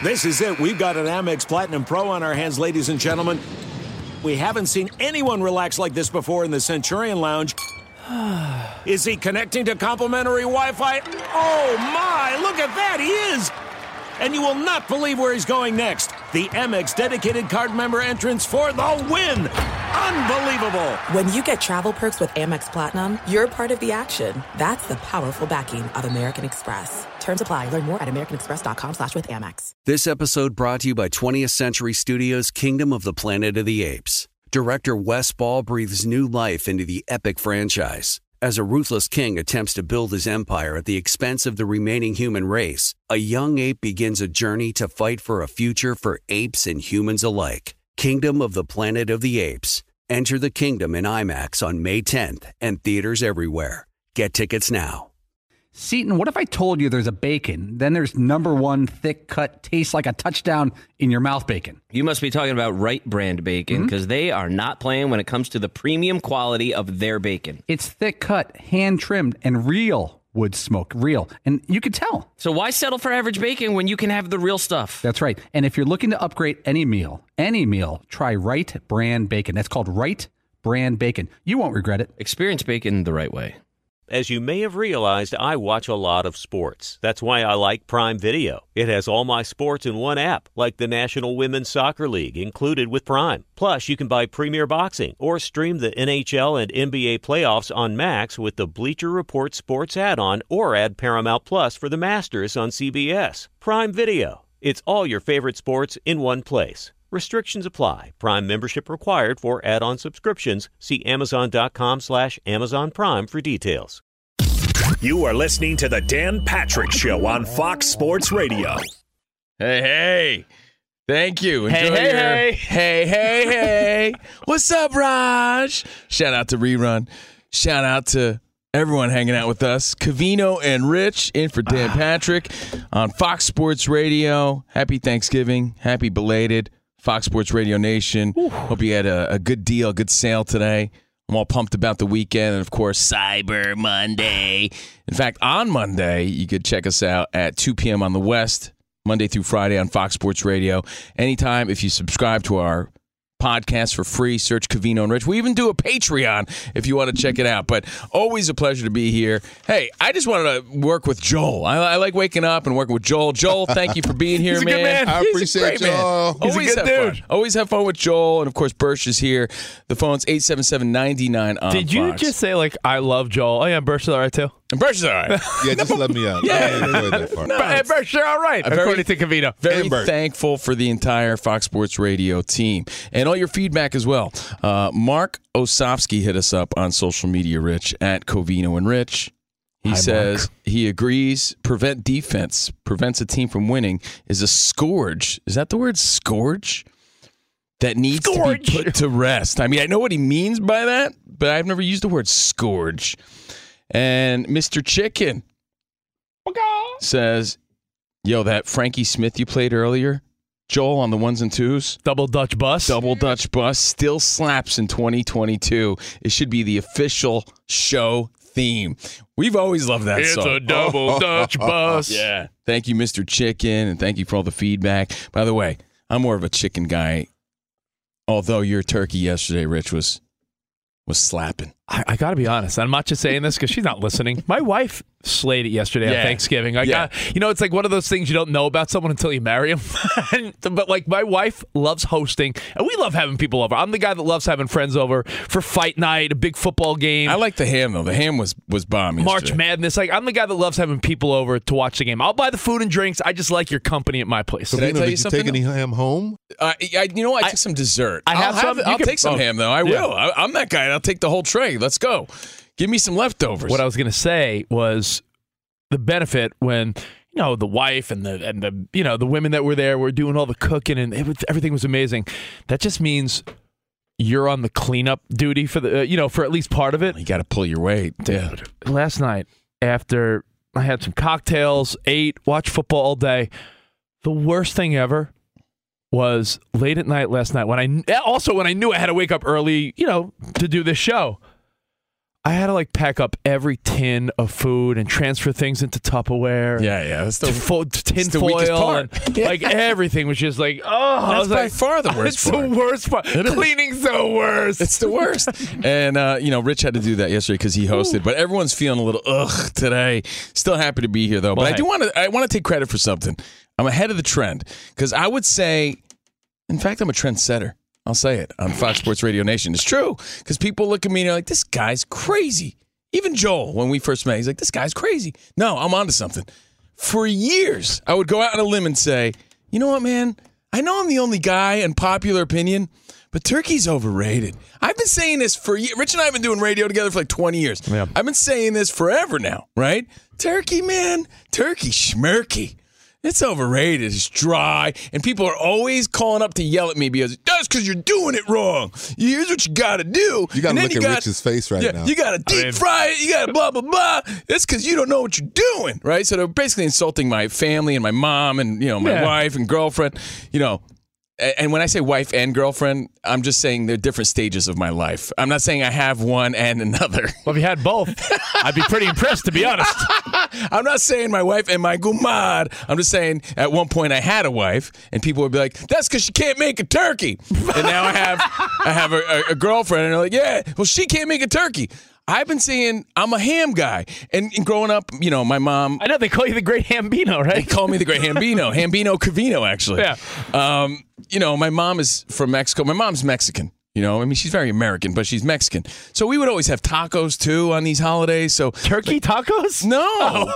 This is it. We've got an Amex Platinum Pro on our hands, ladies and gentlemen. We haven't seen anyone relax like this before in the Centurion Lounge. Is he connecting to complimentary Wi-Fi? Oh, my. Look at that. He is. And you will not believe where he's going next. The Amex dedicated card member entrance for the win. Unbelievable. When you get travel perks with Amex Platinum, you're part of the action. That's the powerful backing of American Express. Terms apply. Learn more at americanexpress.com/withAmex. This episode brought to you by 20th Century Studios' Kingdom of the Planet of the Apes. Director Wes Ball breathes new life into the epic franchise. As a ruthless king attempts to build his empire at the expense of the remaining human race, a young ape begins a journey to fight for a future for apes and humans alike. Kingdom of the Planet of the Apes. Enter the kingdom in IMAX on May 10th and theaters everywhere. Get tickets now. Seton, what if I told you there's a bacon, then there's number one thick cut, tastes like a touchdown in your mouth bacon? You must be talking about Wright Brand bacon, because they are not playing when it comes to the premium quality of their bacon. It's thick cut, hand trimmed, and real wood smoke, real. And you could tell. So why settle for average bacon when you can have the real stuff? That's right. And if you're looking to upgrade any meal, try Wright Brand bacon. That's called Wright Brand bacon. You won't regret it. Experience bacon the right way. As you may have realized, I watch a lot of sports. That's why I like Prime Video. It has all my sports in one app, like the National Women's Soccer League, included with Prime. Plus, you can buy Premier Boxing or stream the NHL and NBA playoffs on Max with the Bleacher Report Sports add-on, or add Paramount Plus for the Masters on CBS. Prime Video. It's all your favorite sports in one place. Restrictions apply. Prime membership required for add-on subscriptions. See Amazon.com/Amazon Prime for details. You are listening to the Dan Patrick Show on Fox Sports Radio. Hey. Thank you. Hey. What's up, Raj? Shout out to Rerun. Shout out to everyone hanging out with us. Covino and Rich in for Dan Patrick on Fox Sports Radio. Happy Thanksgiving. Happy belated. Fox Sports Radio Nation. Hope you had a good deal, a good sale today. I'm all pumped about the weekend and, of course, Cyber Monday. In fact, on Monday, you could check us out at 2 p.m. on the West, Monday through Friday on Fox Sports Radio. Anytime, if you subscribe to our podcast for free, search Covino and Rich. We even do a Patreon if you want to check it out. But always a pleasure to be here. Hey, I just wanted to work with Joel. I like waking up and working with Joel. Joel, thank you for being here, He's a man. good man. I appreciate Joel. He's a good dude. Always have fun with Joel. And, of course, Bursch is here. The phone's 877-99 on Did you Fox. just say, I love Joel? Oh, yeah, Bursch is all right, too? And Bursch is all right. Yeah, just let me out. Yeah. I enjoyed that part. Bursch, you're all right, according to Covino. Very thankful for the entire Fox Sports Radio team and all your feedback as well. Mark Osofsky hit us up on social media, Rich, at Covino and Rich. He says he agrees prevent defense prevents a team from winning is a scourge. Is that the word scourge? That needs to be put to rest. I mean, I know what he means by that, but I've never used the word scourge. And Mr. Chicken says, yo, that Frankie Smith you played earlier, Joel, on the ones and twos. Double Dutch Bus still slaps in 2022. It should be the official show theme. We've always loved that song. It's a double Dutch bus. Yeah. Thank you, Mr. Chicken, and thank you for all the feedback. By the way, I'm more of a chicken guy, although your turkey yesterday, Rich, was slapping. I got to be honest. I'm not just saying this because she's not listening. My wife slayed it yesterday on Thanksgiving. It's like one of those things you don't know about someone until you marry them. But my wife loves hosting, and we love having people over. I'm the guy that loves having friends over for fight night, a big football game. I like the ham, though. The ham was bomb yesterday. March Madness. I'm the guy that loves having people over to watch the game. I'll buy the food and drinks. I just like your company at my place. Did I tell you something? Take any ham home? I took some dessert. I'll take some ham, though. I will. I'm that guy. I'll take the whole tray. Let's go. Give me some leftovers. What I was going to say was the benefit when the wife and the women that were there were doing all the cooking and everything was amazing. That just means you're on the cleanup duty for the for at least part of it. You got to pull your weight, dude. Last night after I had some cocktails, ate, watched football all day, the worst thing ever was late at night last night when I knew I had to wake up early, to do this show. I had to like pack up every tin of food and transfer things into Tupperware. Yeah. That's the tin the weakest foil. part. And, like everything was just like, I was by like, far the worst it's part. the worst part. Cleaning's the worst. It's the worst. And, Rich had to do that yesterday because he hosted. But everyone's feeling a little today. Still happy to be here, though. But I want to take credit for something. I'm ahead of the trend because I would say, in fact, I'm a trendsetter. I'll say it on Fox Sports Radio Nation. It's true because people look at me and they're like, this guy's crazy. Even Joel, when we first met, he's like, this guy's crazy. No, I'm onto something. For years, I would go out on a limb and say, you know what, man? I know I'm the only guy in popular opinion, but turkey's overrated. I've been saying this for years. Rich and I have been doing radio together for like 20 years. Yeah. I've been saying this forever now, right? Turkey, man. Turkey schmirky. It's overrated. It's dry. And people are always calling up to yell at me because that's because you're doing it wrong. Here's what you got to do. You got to look at Rich's face right now. You got to deep fry it. You got to blah, blah, blah. It's because you don't know what you're doing, right? So they're basically insulting my family and my mom and, my wife and girlfriend, And when I say wife and girlfriend, I'm just saying they're different stages of my life. I'm not saying I have one and another. Well, if you had both, I'd be pretty impressed, to be honest. I'm not saying my wife and my gumad. I'm just saying at one point I had a wife, and people would be like, that's because she can't make a turkey. And now I have a girlfriend, and they're like, yeah, well, she can't make a turkey. I've been saying I'm a ham guy. And growing up, my mom... I know, they call you the Great Hambino, right? They call me the Great Hambino. Hambino Covino, actually. Yeah. My mom is from Mexico. My mom's Mexican. She's very American, but she's Mexican. So we would always have tacos, too, on these holidays. So turkey tacos? No.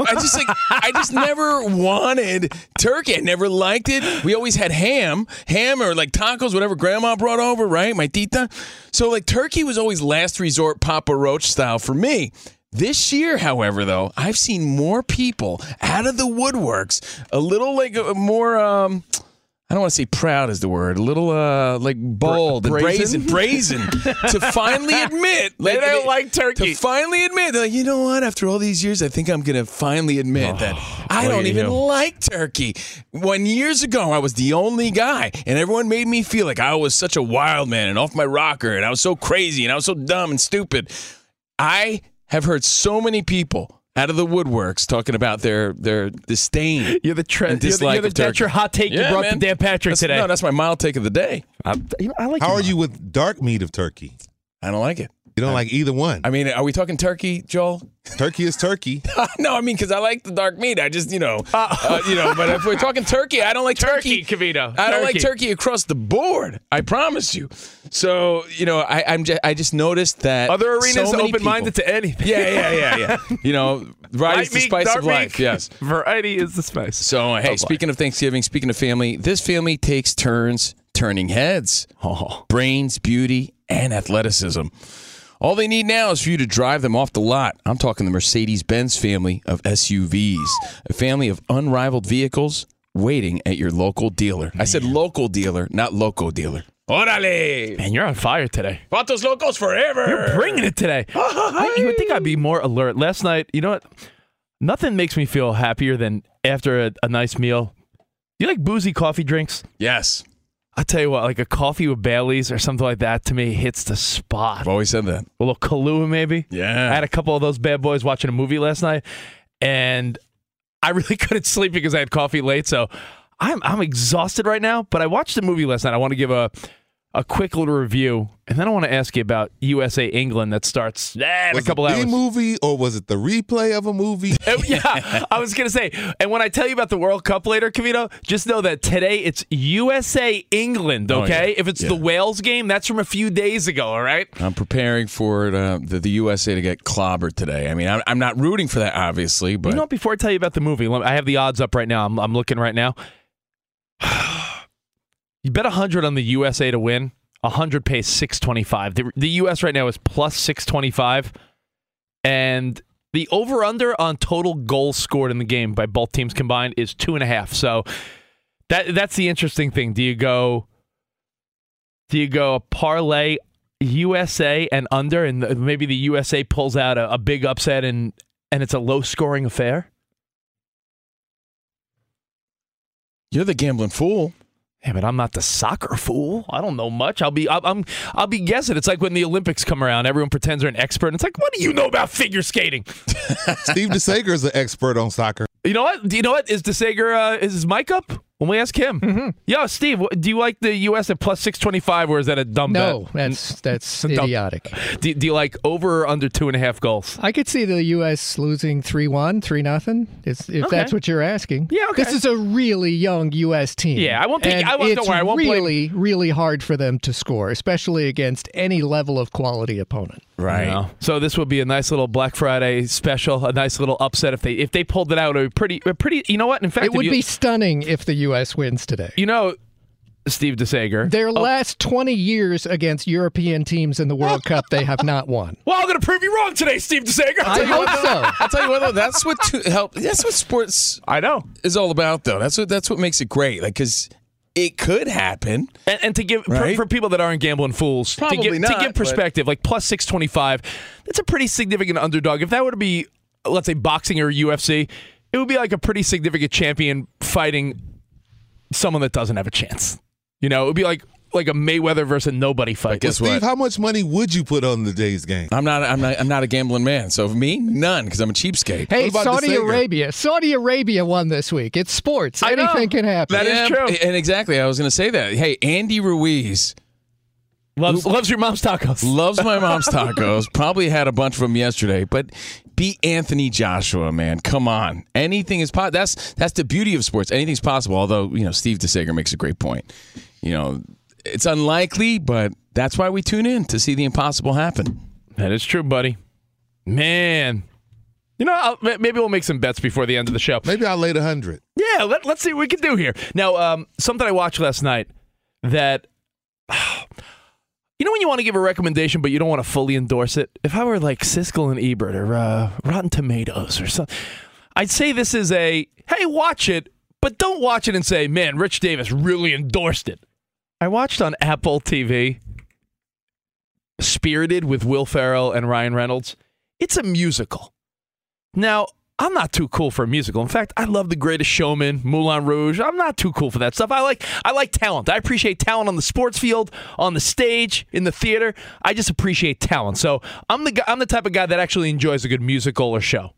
I just never wanted turkey. I never liked it. We always had ham or like tacos, whatever Grandma brought over, right? My tita. So like turkey was always last resort Papa Roach style for me. This year, however, though, I've seen more people out of the woodworks, a little like more... I don't want to say proud is the word. A little like bold and brazen to finally admit they don't like turkey. To finally admit, they're like, you know what? After all these years, I think I'm going to finally admit that I don't even like turkey. When years ago I was the only guy, and everyone made me feel like I was such a wild man and off my rocker, and I was so crazy and I was so dumb and stupid. I have heard so many people out of the woodworks talking about their disdain. You're the trend. That's your hot take you brought to Dan Patrick today. No, that's my mild take of the day. I like. How are you with dark meat of turkey? I don't like it. You don't like either one. I mean, are we talking turkey, Joel? Turkey is turkey. No, I mean, because I like the dark meat. I just, but if we're talking turkey, I don't like turkey. Cavito. I don't like turkey across the board. I promise you. So, I just noticed that other arenas so open-minded to anything. Yeah. Variety is the spice of life. Yes. Variety is the spice. So, hey, speaking of Thanksgiving, speaking of family, this family takes turns turning heads. Brains, beauty, and athleticism. All they need now is for you to drive them off the lot. I'm talking the Mercedes-Benz family of SUVs, a family of unrivaled vehicles waiting at your local dealer. I said local dealer, not loco dealer. Orale! Man, you're on fire today. Vatos Locos forever! You're bringing it today. You would think I'd be more alert. Last night, you know what? Nothing makes me feel happier than after a nice meal. You like boozy coffee drinks? Yes. I'll tell you what, like a coffee with Baileys or something like that, to me, hits the spot. I've always said that. A little Kahlua, maybe. Yeah. I had a couple of those bad boys watching a movie last night, and I really couldn't sleep because I had coffee late, so I'm exhausted right now, but I watched the movie last night. I want to give a quick little review, and then I want to ask you about USA England that starts in a couple hours. Was it the movie, or was it the replay of a movie? Yeah, I was going to say, and when I tell you about the World Cup later, Cavito, just know that today it's USA England, okay? Oh, yeah. If it's the Wales game, that's from a few days ago, all right? I'm preparing for the USA to get clobbered today. I mean, I'm not rooting for that, obviously, but... You know, before I tell you about the movie, I have the odds up right now. I'm looking right now. You bet 100 on the USA to win. 100 pays 625. The U.S. right now is plus 625. And the over-under on total goals scored in the game by both teams combined is 2.5. So that's the interesting thing. Do you go parlay USA and under, and maybe the USA pulls out a big upset and it's a low-scoring affair? You're the gambling fool. Yeah, but I'm not the soccer fool. I don't know much. I'll be guessing. It's like when the Olympics come around, everyone pretends they're an expert. And it's like, what do you know about figure skating? Steve DeSager is an expert on soccer. You know what? Do you know what? Is DeSager, is his mic up? When we ask him. Mm-hmm. Yo, Steve, do you like the U.S. at plus 625, or is that a dumb bet? No, that's idiotic. Do you like over or under 2.5 goals? I could see the U.S. losing 3-1, 3-0, if that's what you're asking. Yeah, okay. This is a really young U.S. team. Yeah, I won't pick. Don't worry, I won't really, really hard for them to score, especially against any level of quality opponent. Right. You know? So this would be a nice little Black Friday special, a nice little upset if they pulled it out. It would be pretty. You know what? In fact, it would be stunning if the U.S. wins today. You know, Steve DeSager. Their last 20 years against European teams in the World Cup, they have not won. Well, I'm going to prove you wrong today, Steve DeSager. I hope so. I'll tell you what, though, that's what sports is all about, though. That's what makes it great. Like, because it could happen. And to give right? for people that aren't gambling fools, to give perspective, like plus 625, that's a pretty significant underdog. If that were to be, let's say, boxing or UFC, it would be like a pretty significant champion fighting someone that doesn't have a chance. You know, it would be like a Mayweather versus a nobody fight. Guess Steve, how much money would you put on today's game? I'm not a gambling man. So for me, none, because I'm a cheapskate. Hey, Saudi Arabia won this week. It's sports. Anything can happen. That is true. And exactly, I was going to say that. Hey, Andy Ruiz loves your mom's tacos. Loves my mom's tacos. Probably had a bunch of them yesterday, but beat Anthony Joshua, man. Come on. Anything is possible. That's the beauty of sports. Anything's possible. Although, Steve DeSager makes a great point. It's unlikely, but that's why we tune in, to see the impossible happen. That is true, buddy. Man. Maybe we'll make some bets before the end of the show. Maybe I'll lay 100. Yeah, let's see what we can do here. Now, something I watched last night that... when you want to give a recommendation, but you don't want to fully endorse it? If I were like Siskel and Ebert or Rotten Tomatoes or something, I'd say this is hey, watch it, but don't watch it and say, man, Rich Davis really endorsed it. I watched on Apple TV Spirited with Will Ferrell and Ryan Reynolds. It's a musical. Now, I'm not too cool for a musical. In fact, I love The Greatest Showman, Moulin Rouge. I'm not too cool for that stuff. I like talent. I appreciate talent on the sports field, on the stage, in the theater. I just appreciate talent. So I'm the type of guy that actually enjoys a good musical or show.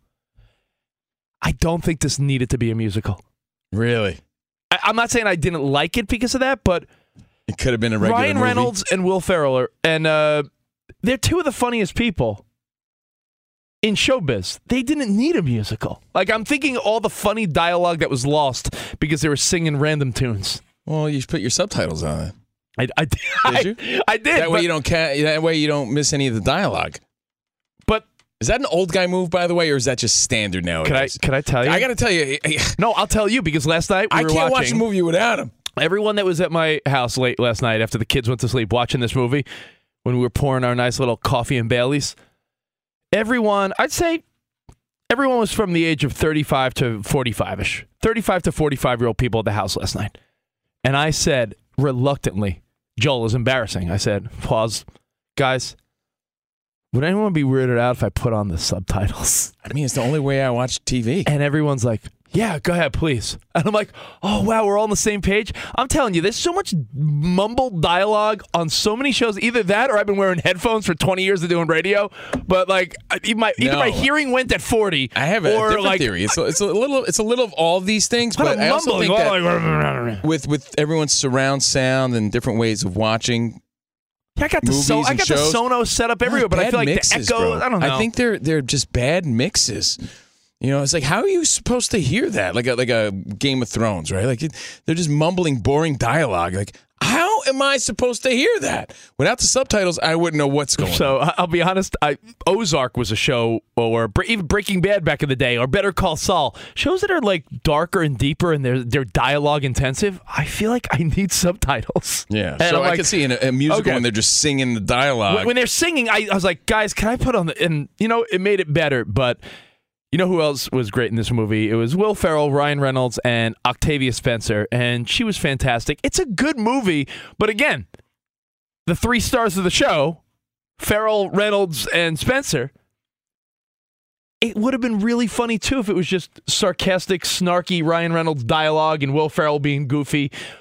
I don't think this needed to be a musical. Really? I'm not saying I didn't like it because of that, but it could have been a regular Ryan movie. Reynolds and Will Ferrell they're two of the funniest people in showbiz. They didn't need a musical. Like, I'm thinking all the funny dialogue that was lost because they were singing random tunes. Well, you put your subtitles on it. Did you? I did. That way you don't miss any of the dialogue. But is that an old guy move, by the way, or is that just standard nowadays? Can I tell you? I got to tell you. No, I'll tell you, because last night I can't watch a movie without him. Everyone that was at my house late last night after the kids went to sleep watching this movie, when we were pouring our nice little coffee and Baileys, I'd say everyone was from the age of 35 to 45-ish. 35 to 45-year-old people at the house last night. And I said, reluctantly, Joel is embarrassing. I said, pause. Guys, would anyone be weirded out if I put on the subtitles? I mean, it's the only way I watch TV. And everyone's like, yeah, go ahead, please. And I'm like, oh, wow, we're all on the same page. I'm telling you, there's so much mumbled dialogue on so many shows. Either that or I've been wearing headphones for 20 years of doing radio. But, like, either my hearing went at 40. I have a different theory. It's a little of all these things, but I also think that with everyone's surround sound and different ways of watching. Yeah, I got the Sonos set up everywhere, but I feel like mixes, the echo, bro. I don't know. I think they're just bad mixes. It's like, how are you supposed to hear that? Like a Game of Thrones, right? Like they're just mumbling, boring dialogue. Like, how am I supposed to hear that? Without the subtitles, I wouldn't know what's going on. So I'll be honest, Ozark was a show, or even Breaking Bad back in the day, or Better Call Saul. Shows that are like darker and deeper and they're dialogue intensive. I feel like I need subtitles. Yeah, and so I can see in a musical when they're just singing the dialogue. When they're singing, I was like, guys, can I put on the... And, it made it better, but... You know who else was great in this movie? It was Will Ferrell, Ryan Reynolds, and Octavia Spencer, and she was fantastic. It's a good movie, but again, the 3 stars of the show, Ferrell, Reynolds, and Spencer, it would have been really funny, too, if it was just sarcastic, snarky Ryan Reynolds dialogue and Will Ferrell being goofy.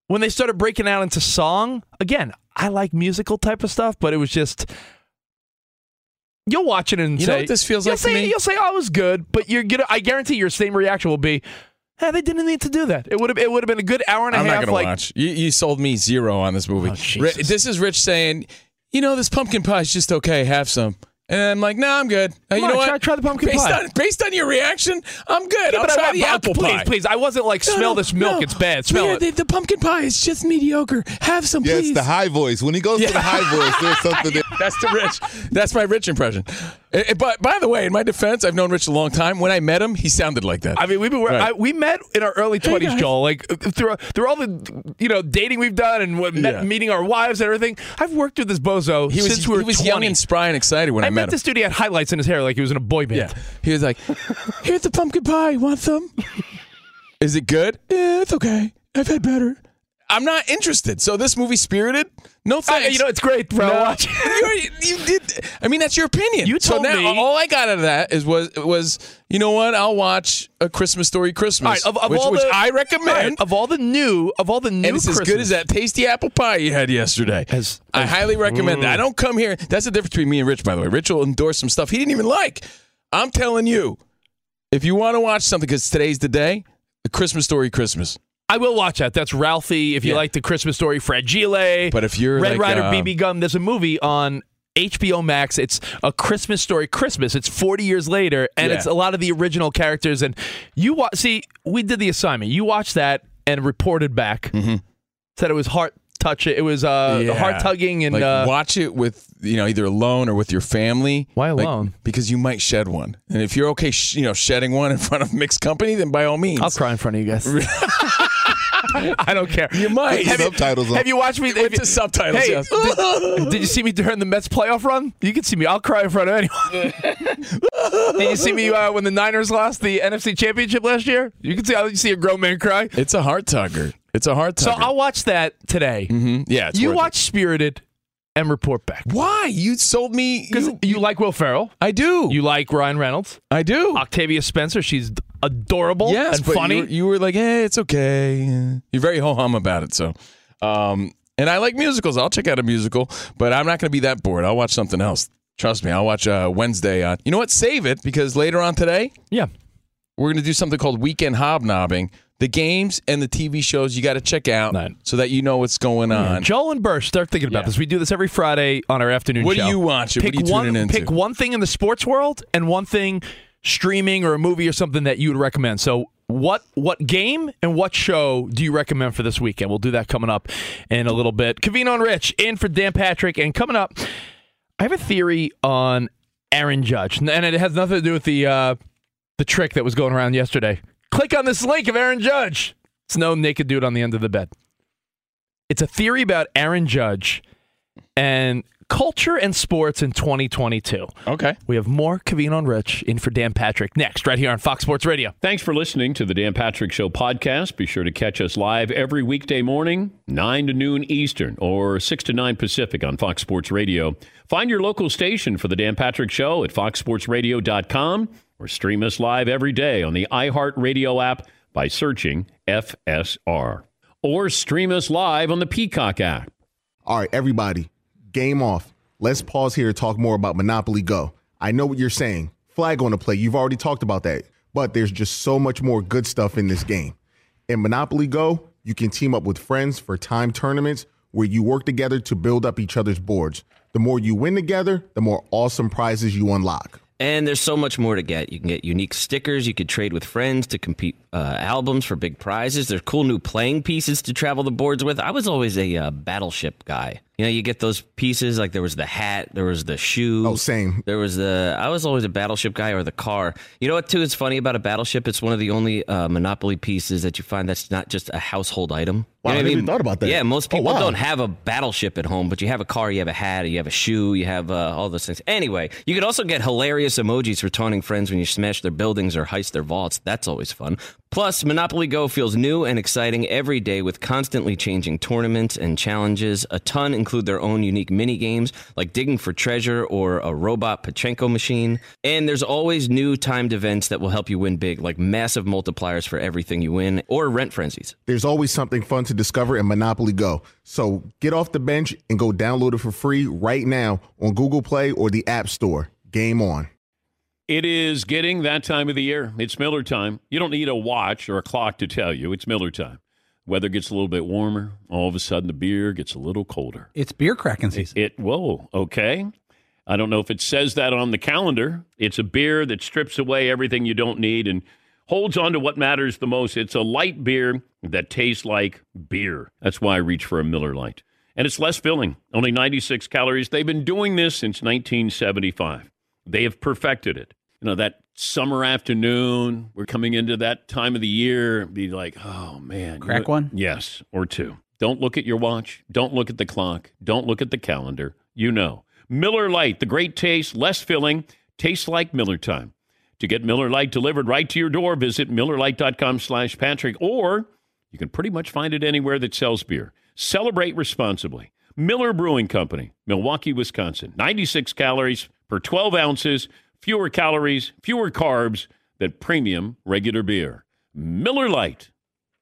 when they started breaking out into song, again, I like musical type of stuff, but it was just, you'll watch it and you say, know what this feels like to me? You'll say, oh, it was good, but I guarantee your same reaction will be, they didn't need to do that. It would have been a good hour and a half. I'm not going to watch. You sold me 0 on this movie. This is Rich saying, this pumpkin pie is just okay. Have some. And I'm like, no, I'm good. You know what? Try the pumpkin pie. Based on your reaction, I'm good. I'll try the apple pie. Please. I wasn't like, smell this milk. It's bad. Smell it. The pumpkin pie is just mediocre. Have some, please. It's the high voice. When he goes to the high voice, there's something there. That's the Rich. That's my Rich impression. But by the way, in my defense, I've known Rich a long time. When I met him, he sounded like that. I mean, we met in our early 20s, Joel. Like through all the dating we've done and meeting our wives and everything. I've worked with this bozo since we were 20. He was young and spry and excited when I met him. This dude, he had highlights in his hair like he was in a boy band. Yeah. He was like, here's the pumpkin pie. Want some? Is it good? Yeah, it's okay. I've had better. I'm not interested. So this movie, Spirited, no thanks. It's great, bro. No. Watch. You did. I mean, that's your opinion. You told me. All I got out of that was you know what? I'll watch A Christmas Story Christmas, which I recommend. Of all the new and it's Christmas. as good as that tasty apple pie you had yesterday. I highly recommend that. I don't come here. That's the difference between me and Rich, by the way. Rich will endorse some stuff he didn't even like. I'm telling you, if you want to watch something, because today's the day, A Christmas Story Christmas. I will watch that. That's Ralphie. If you like The Christmas Story, Fragile. But if you're Red Ryder, BB Gun, there's a movie on HBO Max. It's A Christmas Story Christmas. It's 40 years later, and it's a lot of the original characters. And you see, we did the assignment. You watched that and reported back. Mm-hmm. Said it was heart-touching. It was heart-tugging. And watch it with either alone or with your family. Why alone? Because you might shed one. And if you're okay shedding one in front of mixed company, then by all means. I'll cry in front of you guys. I don't care. You might. Subtitles. Have you watched me? It's subtitles. Hey, yes. Did you see me during the Mets playoff run? You can see me. I'll cry in front of anyone. Did you see me when the Niners lost the NFC Championship last year? You can see how you see a grown man cry. It's a heart tugger. So I'll watch that today. Mm-hmm. Yeah. You watch Spirited and report back. Why? You sold me. Because you like Will Ferrell. I do. You like Ryan Reynolds. I do. Octavia Spencer. She's adorable and funny. You were like, hey, it's okay. You're very ho-hum about it. So, and I like musicals. I'll check out a musical, but I'm not going to be that bored. I'll watch something else. Trust me. I'll watch Wednesday on. You know what? Save it, because later on today, we're going to do something called Weekend Hobnobbing. The games and the TV shows you got to check out so that you know what's going on. Joel and Bursch, start thinking about this. We do this every Friday on our afternoon show. What are you watching? What are you tuning into? Pick one thing in the sports world and one thing streaming or a movie or something that you would recommend. So what game and what show do you recommend for this weekend? We'll do that coming up in a little bit. Covino and Rich in for Dan Patrick. And coming up, I have a theory on Aaron Judge. And it has nothing to do with the trick that was going around yesterday. Click on this link of Aaron Judge. It's no naked dude on the end of the bed. It's a theory about Aaron Judge and culture and sports in 2022. Okay. We have more Covino and Rich in for Dan Patrick next, right here on Fox Sports Radio. Thanks for listening to the Dan Patrick Show podcast. Be sure to catch us live every weekday morning, 9 to noon Eastern or 6 to 9 Pacific on Fox Sports Radio. Find your local station for the Dan Patrick Show at foxsportsradio.com. Or stream us live every day on the iHeartRadio app by searching FSR. Or stream us live on the Peacock app. All right, everybody, game off. Let's pause here to talk more about Monopoly Go. I know what you're saying. Flag on the play. You've already talked about that. But there's just so much more good stuff in this game. In Monopoly Go, you can team up with friends for timed tournaments where you work together to build up each other's boards. The more you win together, the more awesome prizes you unlock. And there's so much more to get. You can get unique stickers. You could trade with friends to compete albums for big prizes. There's cool new playing pieces to travel the boards with. I was always a Battleship guy. You get those pieces, like there was the hat, there was the shoe. Oh, same. I was always a Battleship guy, or the car. You know what, too, is funny about a Battleship? It's one of the only Monopoly pieces that you find that's not just a household item. Wow, I never even thought about that. Yeah, most people don't have a Battleship at home, but you have a car, you have a hat, you have a shoe, you have all those things. Anyway, you could also get hilarious emojis for taunting friends when you smash their buildings or heist their vaults. That's always fun. Plus, Monopoly Go feels new and exciting every day with constantly changing tournaments and challenges. A ton include their own unique mini games like digging for treasure or a robot Pachinko machine. And there's always new timed events that will help you win big, like massive multipliers for everything you win or rent frenzies. There's always something fun to discover in Monopoly Go. So get off the bench and go download it for free right now on Google Play or the App Store. Game on. It is getting that time of the year. It's Miller time. You don't need a watch or a clock to tell you. It's Miller time. Weather gets a little bit warmer. All of a sudden, the beer gets a little colder. It's beer cracking season. Whoa, okay. I don't know if it says that on the calendar. It's a beer that strips away everything you don't need and holds on to what matters the most. It's a light beer that tastes like beer. That's why I reach for a Miller Lite. And it's less filling, only 96 calories. They've been doing this since 1975. They have perfected it. You know, that summer afternoon, we're coming into that time of the year, be like, oh, man. Crack one? Yes, or two. Don't look at your watch. Don't look at the clock. Don't look at the calendar. You know. Miller Lite, the great taste, less filling, tastes like Miller time. To get Miller Lite delivered right to your door, visit MillerLite.com/Patrick, or you can pretty much find it anywhere that sells beer. Celebrate responsibly. Miller Brewing Company, Milwaukee, Wisconsin. 96 calories per 12 ounces. Fewer calories, fewer carbs than premium regular beer. Miller Lite.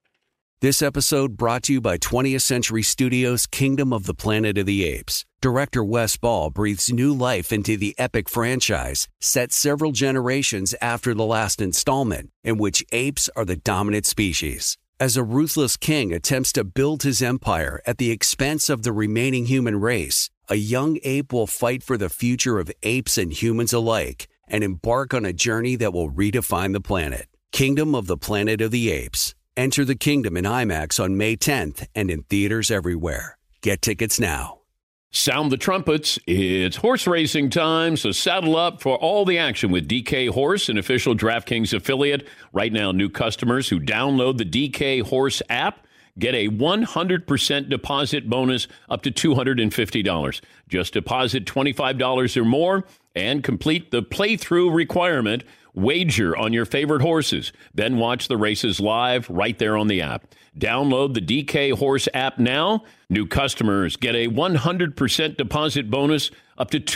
This episode brought to you by 20th Century Studios' Kingdom of the Planet of the Apes. Director Wes Ball breathes new life into the epic franchise, set several generations after the last installment, in which apes are the dominant species. As a ruthless king attempts to build his empire at the expense of the remaining human race, a young ape will fight for the future of apes and humans alike and embark on a journey that will redefine the planet. Kingdom of the Planet of the Apes. Enter the kingdom in IMAX on May 10th and in theaters everywhere. Get tickets now. Sound the trumpets. It's horse racing time, so saddle up for all the action with DK Horse, an official DraftKings affiliate. Right now, new customers who download the DK Horse app get a 100% deposit bonus up to $250. Just deposit $25 or more and complete the playthrough requirement. Wager on your favorite horses. Then watch the races live right there on the app. Download the DK Horse app now. New customers get a 100% deposit bonus up to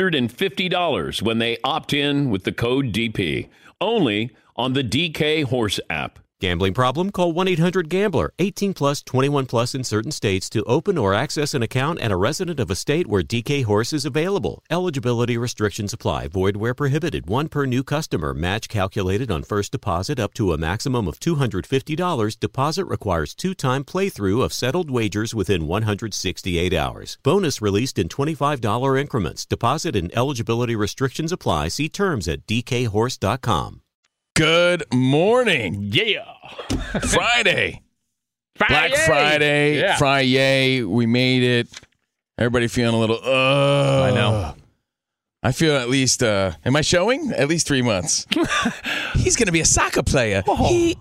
$250 when they opt in with the code DP. Only on the DK Horse app. Gambling problem? Call 1-800-GAMBLER. 18 plus, 21 plus in certain states to open or access an account and a resident of a state where DK Horse is available. Eligibility restrictions apply. Void where prohibited. One per new customer. Match calculated on first deposit up to a maximum of $250. Deposit requires 2-time playthrough of settled wagers within 168 hours. Bonus released in $25 increments. Deposit and eligibility restrictions apply. See terms at dkhorse.com. Good morning. Yeah. Friday. Black Friday. Yeah. Friday. We made it. Everybody feeling a little, I know. I feel at least, am I showing? At least 3 months. He's going to be a soccer player. Oh. He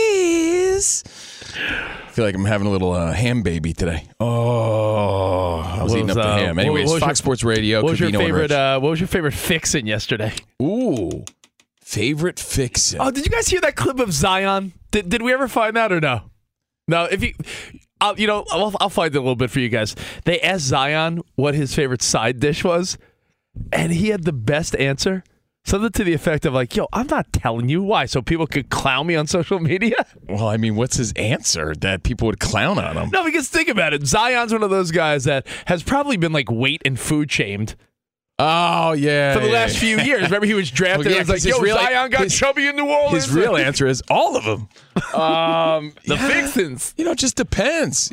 is. I feel like I'm having a little ham baby today. Oh, I was eating up the ham. Anyways, Fox Sports Radio. What was your favorite fixin' yesterday? Ooh. Favorite fixin'. Oh, did you guys hear that clip of Zion? Did we ever find that or no? No, if you, I'll find it a little bit for you guys. They asked Zion what his favorite side dish was, and he had the best answer. Something to the effect of like, yo, I'm not telling you why, so people could clown me on social media. Well, I mean, what's his answer that people would clown on him? No, because think about it. Zion's one of those guys that has probably been like weight and food shamed. Oh, yeah. For the last few years. Remember, he was drafted. Well, It was like, yo, Zion got chubby in New Orleans. His real answer is all of them. The fixins. It just depends.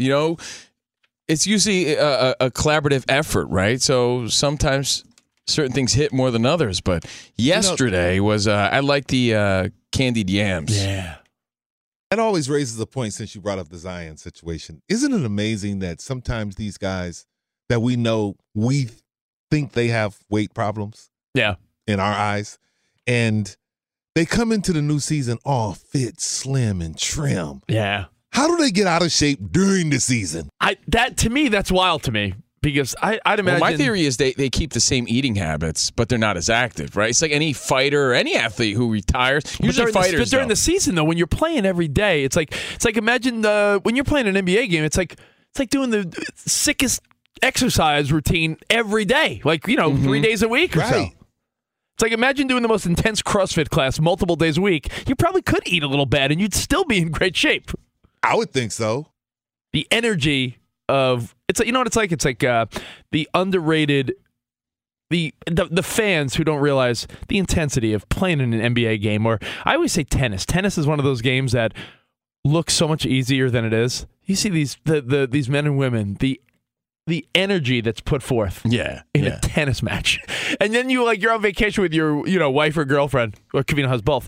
It's usually a collaborative effort, right? So sometimes certain things hit more than others. But yesterday was, I like the candied yams. Yeah. That always raises a point since you brought up the Zion situation. Isn't it amazing that sometimes these guys that we know, we think they have weight problems in our eyes, and they come into the new season all fit, slim, and trim. Yeah. How do they get out of shape during the season? To me, that's wild to me, Because I'd imagine... Well, my theory is they keep the same eating habits, but they're not as active, right? It's like any fighter or any athlete who retires. Usually fighters, but during the season, though, when you're playing every day, it's like imagine when you're playing an NBA game, it's like doing the sickest exercise routine every day, 3 days a week or so. It's like imagine doing the most intense CrossFit class multiple days a week. You probably could eat a little bad, and you'd still be in great shape. I would think so. The energy of it's you know what it's like. It's like the underrated the fans who don't realize the intensity of playing in an NBA game. Or I always say tennis. Tennis is one of those games that looks so much easier than it is. You see these men and women, the energy that's put forth in a tennis match, and then you're on vacation with your wife or girlfriend, or Covino has both.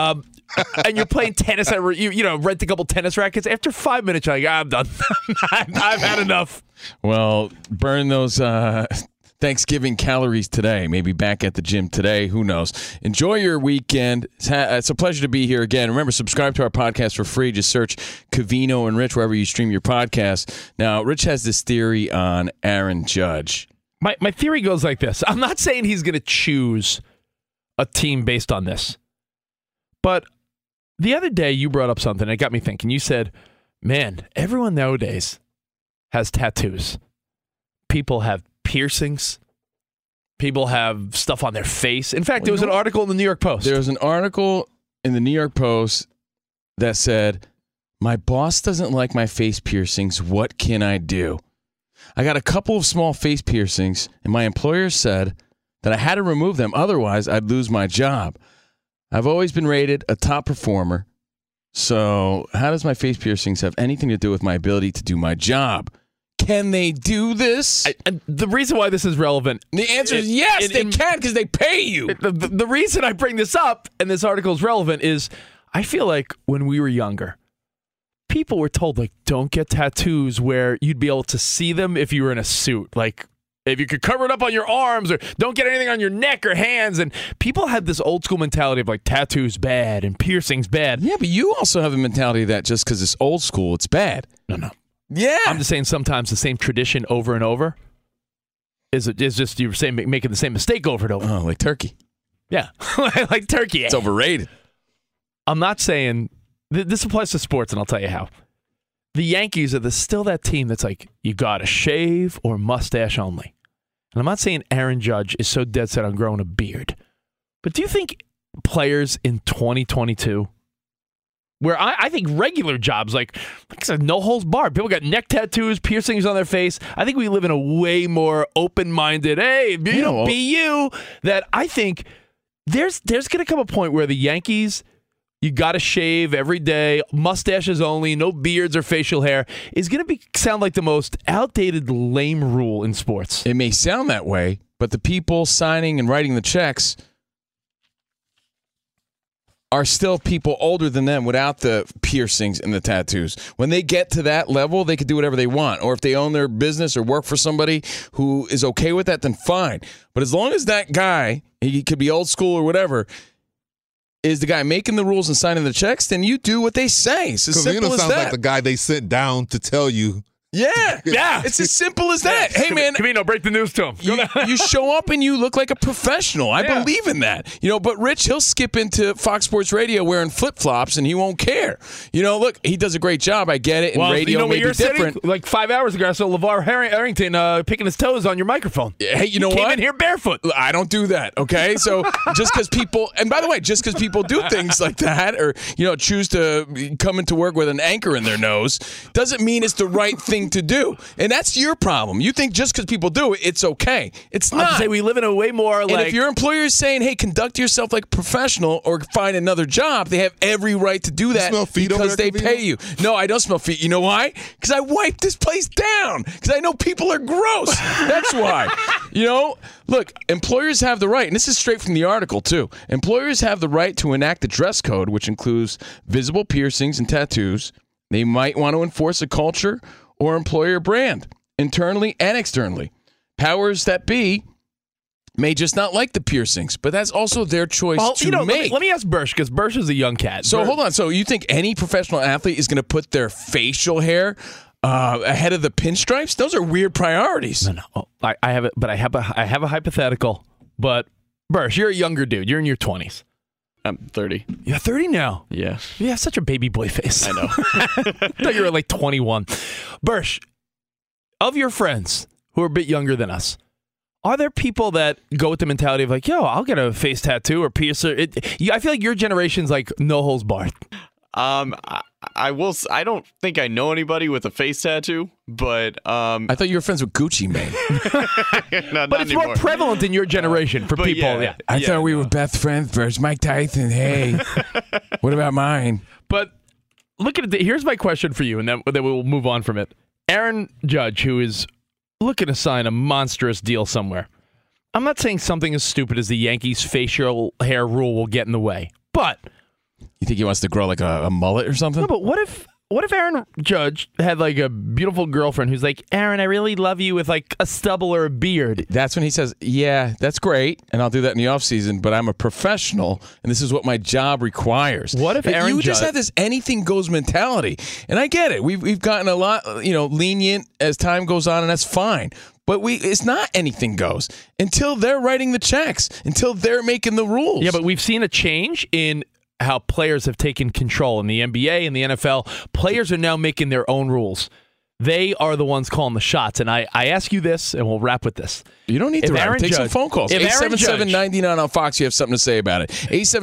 And you're playing tennis at rent a couple tennis rackets. After 5 minutes, you're like, I'm done. I've had enough. Well, burn those Thanksgiving calories today. Maybe back at the gym today. Who knows? Enjoy your weekend. It's a pleasure to be here again. Remember, subscribe to our podcast for free. Just search Covino and Rich wherever you stream your podcast. Now, Rich has this theory on Aaron Judge. My theory goes like this. I'm not saying he's going to choose a team based on this, but the other day, you brought up something. It got me thinking. You said, man, everyone nowadays has tattoos. People have piercings. People have stuff on their face. In fact, there was an article in the New York Post. There was an article in the New York Post that said, my boss doesn't like my face piercings. What can I do? I got a couple of small face piercings, and my employer said that I had to remove them. Otherwise, I'd lose my job. I've always been rated a top performer, so how does my face piercings have anything to do with my ability to do my job? Can they do this? The reason why this is relevant... The answer is yes, they can, because they pay you. The reason I bring this up, and this article is relevant, is I feel like when we were younger, people were told, don't get tattoos where you'd be able to see them if you were in a suit. If you could cover it up on your arms, or don't get anything on your neck or hands. And people had this old school mentality of tattoos bad and piercings bad. Yeah, but you also have a mentality that just because it's old school, it's bad. No. Yeah. I'm just saying sometimes the same tradition over and over is just you're saying making the same mistake over and over. Oh, like turkey. Yeah, like turkey. It's overrated. I'm not saying this applies to sports, and I'll tell you how. The Yankees are still that team that's you got to shave or mustache only. And I'm not saying Aaron Judge is so dead set on growing a beard. But do you think players in 2022, where I think regular jobs, like I said, no holds barred, people got neck tattoos, piercings on their face. I think we live in a way more open-minded, hey, be you, that I think there's going to come a point where the Yankees... You got to shave every day, mustaches only, no beards or facial hair, is going to sound like the most outdated, lame rule in sports. It may sound that way, but the people signing and writing the checks are still people older than them without the piercings and the tattoos. When they get to that level, they can do whatever they want. Or if they own their business or work for somebody who is okay with that, then fine. But as long as that guy, he could be old school or whatever, is the guy making the rules and signing the checks, then you do what they say. It's as simple as that. Sounds like the guy they sent down to tell you. Yeah. It's as simple as that. Hey, man. Covino, break the news to him. You show up and you look like a professional. I believe in that. But Rich, he'll skip into Fox Sports Radio wearing flip-flops and he won't care. Look, he does a great job. I get it. And radio may be different. Sitting, 5 hours ago, I saw LeVar Arrington picking his toes on your microphone. Hey, you know what? Came in here barefoot. I don't do that, okay? So just because people, and by the way, just because people do things like that or, choose to come into work with an anchor in their nose doesn't mean it's the right thing to do. And that's your problem. You think just because people do it, it's okay. It's not. I say we live in a way more and if your employer is saying, hey, conduct yourself like a professional or find another job, they have every right to do that because they pay you. No, I don't smell feet. You know why? Because I wiped this place down. Because I know people are gross. That's why. Look, employers have the right, and this is straight from the article, too. Employers have the right to enact a dress code, which includes visible piercings and tattoos. They might want to enforce a culture or employer brand, internally and externally. Powers that be may just not like the piercings, but that's also their choice to make. Let me ask Bursch, because Bursch is a young cat. So hold on. So you think any professional athlete is going to put their facial hair ahead of the pinstripes? Those are weird priorities. No. I have it, but I have a hypothetical. But Bursch, you're a younger dude. You're in your 20s. I'm 30. You're 30 now? Yeah. You have such a baby boy face. I know. I thought you were like 21. Bursch, of your friends who are a bit younger than us, are there people that go with the mentality of like, yo, I'll get a face tattoo or piercer? I feel like your generation's like no holds barred. I don't think I know anybody with a face tattoo, but I thought you were friends with Gucci Mane. But it's more prevalent in your generation for people. Yeah. I thought we were best friends. Where's Mike Tyson? Hey, what about mine? But look at it. Here's my question for you, and then we'll move on from it. Aaron Judge, who is looking to sign a monstrous deal somewhere. I'm not saying something as stupid as the Yankees' facial hair rule will get in the way, but you think he wants to grow like a mullet or something? No, but what if Aaron Judge had like a beautiful girlfriend who's like, Aaron, I really love you with like a stubble or a beard? That's when he says, yeah, that's great, and I'll do that in the offseason, but I'm a professional, and this is what my job requires. What if Aaron just have this anything goes mentality? And I get it. We've gotten a lot, lenient as time goes on, and that's fine. But it's not anything goes until they're writing the checks, until they're making the rules. Yeah, but we've seen a change in how players have taken control in the NBA and the NFL. Players are now making their own rules. They are the ones calling the shots. And I ask you this, and we'll wrap with this. You don't need to wrap. Take some phone calls. 877-99 on Fox. You have something to say about it.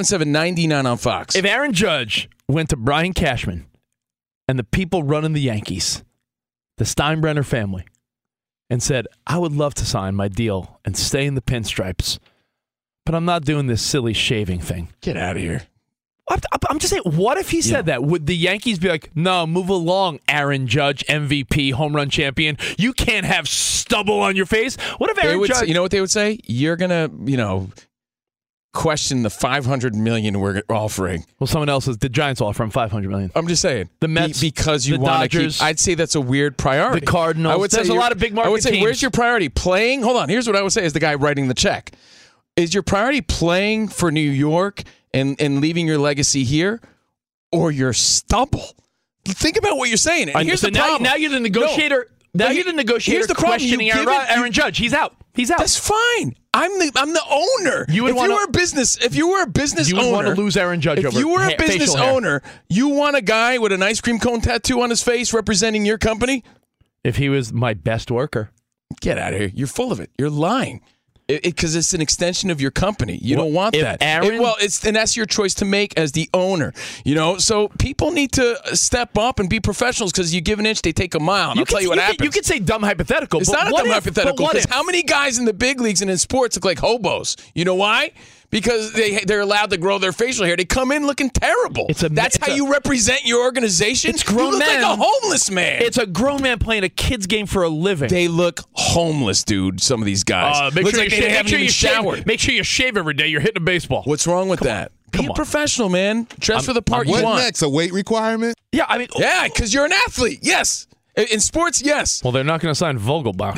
877-99 on Fox. If Aaron Judge went to Brian Cashman and the people running the Yankees, the Steinbrenner family, and said, I would love to sign my deal and stay in the pinstripes, but I'm not doing this silly shaving thing. Get out of here. I'm just saying, what if he said that? Would the Yankees be like, no, move along, Aaron Judge, MVP, home run champion. You can't have stubble on your face. What if Aaron Judge... You know what they would say? You're going to, question the $500 million we're offering. Well, someone else is... The Giants offer him $500 million. I'm just saying. The Mets, because you want to keep... I'd say that's a weird priority. The Cardinals. There's a lot of big market I would say, teams. Where's your priority? Playing? Hold on. Here's what I would say as the guy writing the check. Is your priority playing for New York and leaving your legacy here, or your stubble? Think about what you're saying. And here's the problem. Now you're the negotiator. You're the negotiator. Here's the problem. Questioning Aaron Judge. He's out. That's fine. I'm the owner. If you were a business you owner, would want to lose Aaron Judge. If you were a business owner, you want a guy with an ice cream cone tattoo on his face representing your company? If he was my best worker, get out of here. You're full of it. You're lying. Because it's an extension of your company. You don't want that. And that's your choice to make as the owner. So people need to step up and be professionals, because you give an inch, they take a mile. And I'll tell you what happens. You could say dumb hypothetical. It's not a dumb hypothetical, because how many guys in the big leagues and in sports look like hobos? You know why? Because they're allowed to grow their facial hair. They come in looking terrible. That's how you represent your organization? It's grown men. You look like a homeless man. It's a grown man playing a kid's game for a living. They look homeless, dude, some of these guys. Make sure they haven't even showered. Make sure you shave every day. You're hitting a baseball. What's wrong with that? Be a professional, man. Dress for the part you want. What next? A weight requirement? Yeah, Yeah, because you're an athlete. Yes. In sports, yes. Well, they're not going to sign Vogelbach.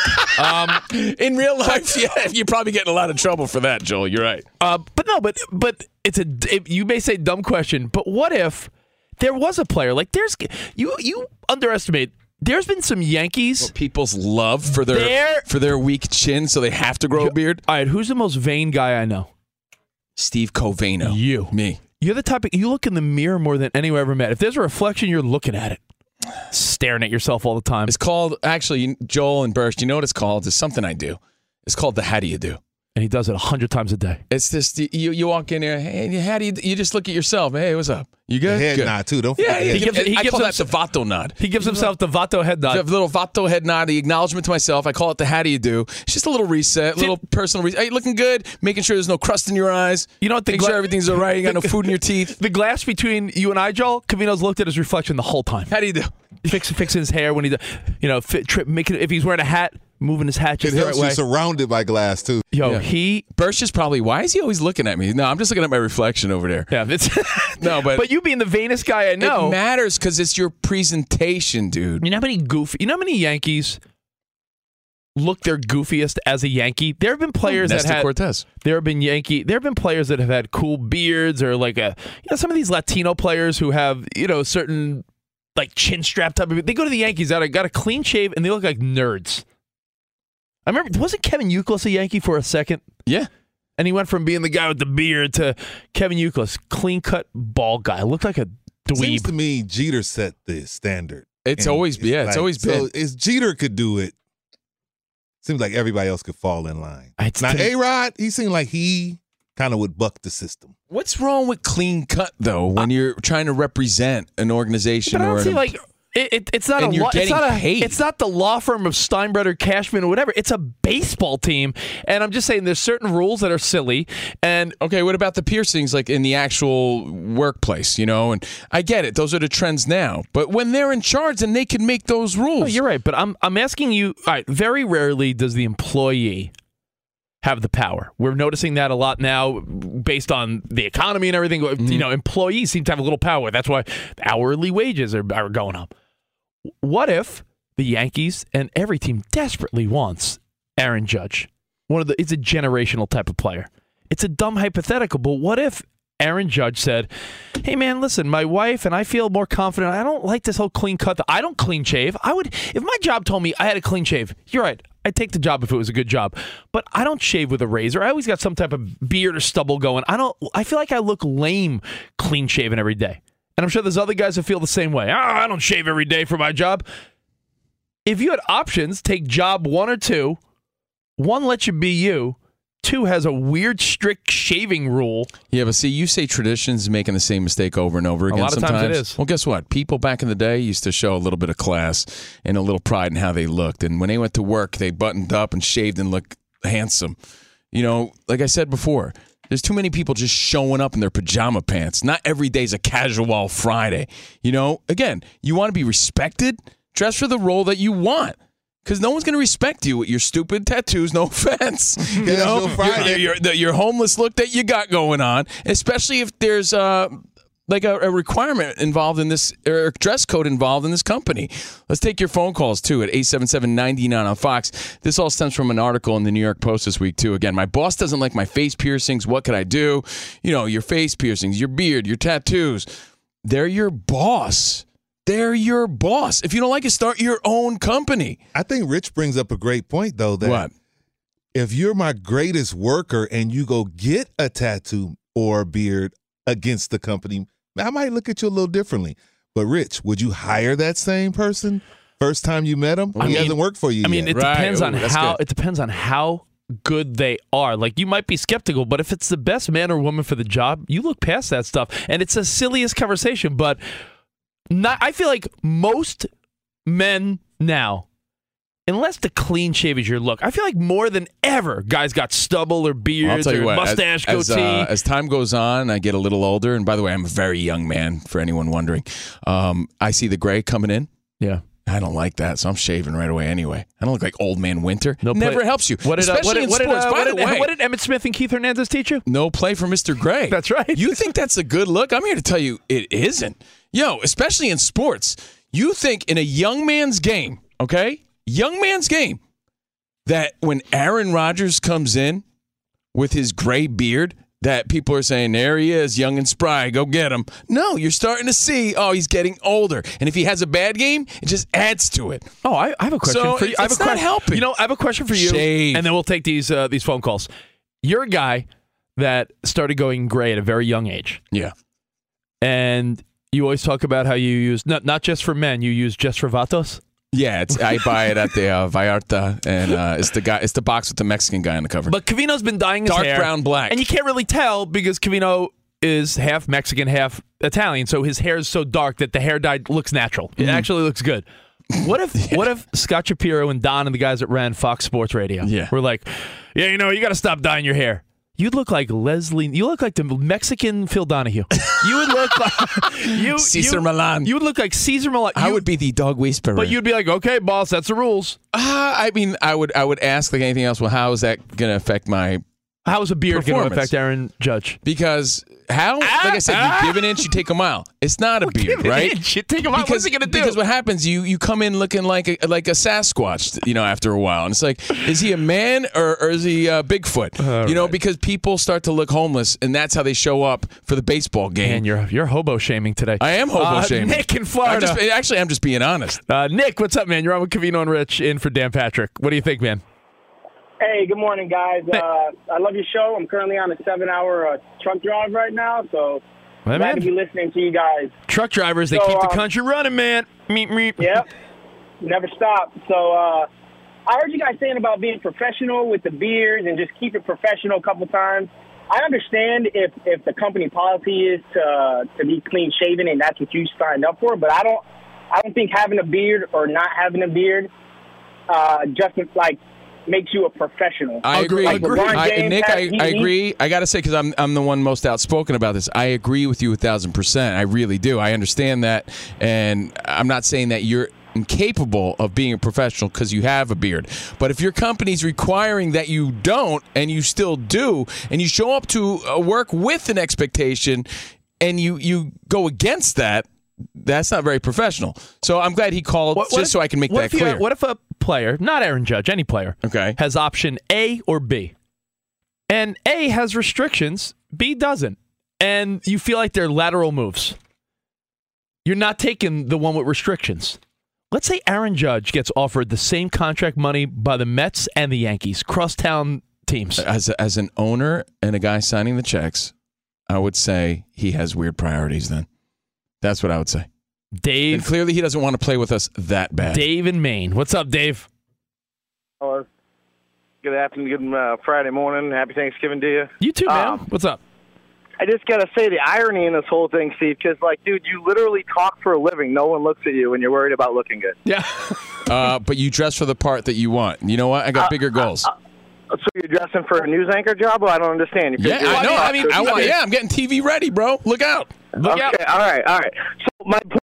In real life, yeah, you're probably getting a lot of trouble for that, Joel. You're right. But you may say dumb question, but what if there was a player like you underestimate. There's been some Yankees. People's love for their weak chin, so they have to grow a beard. All right, who's the most vain guy I know? Steve Covino. You. Me. You're the type you look in the mirror more than anyone ever met. If there's a reflection, you're looking at it. Staring at yourself all the time. It's called, actually, Joel and Bursch, you know what it's called? It's something I do. It's called the how do you do. And he does it 100 times a day. It's just, you walk in there, hey, how do you just look at yourself. Hey, what's up? You good? The head good. nod, too. Don't forget. Yeah, I call that the Vato nod. He gives himself the Vato head nod. The little Vato head nod, the acknowledgement to myself. I call it the how do you do. It's just a little reset, little personal reset. Hey, you looking good? Making sure there's no crust in your eyes. You know what? Make sure everything's all right. You got no food in your teeth. The glass between you and I, Joel, Covino's looked at his reflection the whole time. How do you do? Fixing his hair when he, making if he's wearing a hat, moving his hat just the right way. You're surrounded by glass too. Bursch is probably, why is he always looking at me? No, I'm just looking at my reflection over there. Yeah, but you being the vainest guy I know, it matters because it's your presentation, dude. You know how many Yankees look their goofiest as a Yankee? There have been players that had Cortez. There have been players that have had cool beards, or like some of these Latino players who have certain like chin strap type of. They go to the Yankees that got a clean shave and they look like nerds. I remember, wasn't Kevin Youkilis a Yankee for a second? Yeah. And he went from being the guy with the beard to Kevin Youkilis, clean cut bald guy. Looked like a dweeb. Seems to me Jeter set the standard. It's always been. So as Jeter could do it, seems like everybody else could fall in line. Now, A-Rod, he seemed like he kind of would buck the system. What's wrong with clean cut, though, when you're trying to represent an organization? But I don't feel like it's not and a you're law. getting paid. It's not the law firm of Steinbrenner, Cashman, or whatever. It's a baseball team, and I'm just saying there's certain rules that are silly. And okay, what about the piercings, like in the actual workplace? And I get it; those are the trends now. But when they're in charge, then they can make those rules. Oh, you're right, but I'm asking you. All right, very rarely does the employee have the power. We're noticing that a lot now based on the economy and everything. Employees seem to have a little power. That's why hourly wages are going up. What if the Yankees and every team desperately wants Aaron Judge? It's a generational type of player. It's a dumb hypothetical, but what if Aaron Judge said, hey man, listen, my wife and I feel more confident. I don't like this whole clean cut. I don't clean shave. If my job told me I had a clean shave, you're right. I'd take the job if it was a good job. But I don't shave with a razor. I always got some type of beard or stubble going. I feel like I look lame clean shaven every day. And I'm sure there's other guys that feel the same way. I don't shave every day for my job. If you had options, take job 1 or 2. 1 lets you be you. 2 has a weird, strict shaving rule. Yeah, but see, you say tradition's making the same mistake over and over again. A lot of sometimes times it is. Well, guess what? People back in the day used to show a little bit of class and a little pride in how they looked. And when they went to work, they buttoned up and shaved and looked handsome. Like I said before, there's too many people just showing up in their pajama pants. Not every day's a casual Friday. Again, you want to be respected? Dress for the role that you want. Because no one's going to respect you with your stupid tattoos, no offense. Your homeless look that you got going on, especially if there's a requirement involved in this, or a dress code involved in this company. Let's take your phone calls, too, at 877-99 on Fox. This all stems from an article in the New York Post this week, too. Again, my boss doesn't like my face piercings. What could I do? Your face piercings, your beard, your tattoos. They're your boss. They're your boss. If you don't like it, start your own company. I think Rich brings up a great point, though, that what? If you're my greatest worker and you go get a tattoo or a beard against the company, I might look at you a little differently. But, Rich, would you hire that same person first time you met him? He hasn't worked for you yet. It depends on how. It depends on how good they are. Like, you might be skeptical, but if it's the best man or woman for the job, you look past that stuff. And it's the silliest conversation, but I feel like most men now, unless the clean shave is your look, I feel like more than ever, guys got stubble or beards or mustache, goatee. As time goes on, I get a little older. And by the way, I'm a very young man, for anyone wondering. I see the gray coming in. Yeah. I don't like that, so I'm shaving right away anyway. I don't look like old man winter. Never helps you, especially in sports. By the way, what did Emmitt Smith and Keith Hernandez teach you? No play for Mr. Gray. That's right. You think that's a good look? I'm here to tell you it isn't. Especially in sports. You think in a young man's game, okay? Young man's game, that when Aaron Rodgers comes in with his gray beard, that people are saying, there he is, young and spry, go get him. No, you're starting to see, he's getting older. And if he has a bad game, it just adds to it. Oh, I have a question for you. It's not helping. I have a question for you, Shave. And then we'll take these phone calls. You're a guy that started going gray at a very young age. Yeah. And you always talk about how you use, not just for men, you use just for vatos? Yeah, I buy it at the Vallarta, and it's the box with the Mexican guy on the cover. But Covino's been dyeing his hair. Dark brown, black. And you can't really tell because Covino is half Mexican, half Italian, so his hair is so dark that the hair dye looks natural. It actually looks good. What if Scott Shapiro and Don and the guys that ran Fox Sports Radio were like, you got to stop dyeing your hair. You'd look like Leslie. You look like the Mexican Phil Donahue. You would look like Cesar Millan. You would look like Cesar Millan. I would be the dog whisperer. But you'd be like, okay, boss, that's the rules. I would ask like anything else. Well, how is that going to affect my How is a beard going to affect Aaron Judge? Because like I said, you give an inch, you take a mile. It's not a beard, right? You take a mile. What's he going to do? Because what happens, you come in looking like a Sasquatch, after a while. And it's like, is he a man or is he Bigfoot? Because people start to look homeless, and that's how they show up for the baseball game. Man, you're hobo shaming today. I am hobo shaming. Nick in Florida. I'm just being honest. Nick, what's up, man? You're on with Covino and Rich in for Dan Patrick. What do you think, man? Hey, good morning, guys. I love your show. I'm currently on a 7-hour truck drive right now, so glad to be listening to you guys. Truck drivers, they keep the country running, man. Meep. Yep, never stop. So I heard you guys saying about being professional with the beards and just keep it professional a couple times. I understand if the company policy is to be clean shaven and that's what you signed up for, but I don't think having a beard or not having a beard makes you a professional. I agree. Nick, I agree. I got to say, because I'm the one most outspoken about this, I agree with you 1,000%. I really do. I understand that, and I'm not saying that you're incapable of being a professional because you have a beard. But if your company's requiring that you don't, and you still do, and you show up to work with an expectation, and you go against that, that's not very professional. So I'm glad he called so I can make that clear. What if a player, not Aaron Judge, any player, has option A or B, and A has restrictions, B doesn't, and you feel like they're lateral moves? You're not taking the one with restrictions. Let's say Aaron Judge gets offered the same contract money by the Mets and the Yankees, crosstown teams. As an owner and a guy signing the checks, I would say he has weird priorities then. That's what I would say. Dave. And clearly he doesn't want to play with us that bad. Dave in Maine. What's up, Dave? Hello. Good afternoon. Good Friday morning. Happy Thanksgiving to you. You too, man. What's up? I just got to say the irony in this whole thing, Steve, because, dude, you literally talk for a living. No one looks at you when you're worried about looking good. Yeah. But you dress for the part that you want. You know what? I got bigger goals. So you're dressing for a news anchor job? Well, I don't understand. I'm getting TV ready, bro. Look out. Look out. All right. So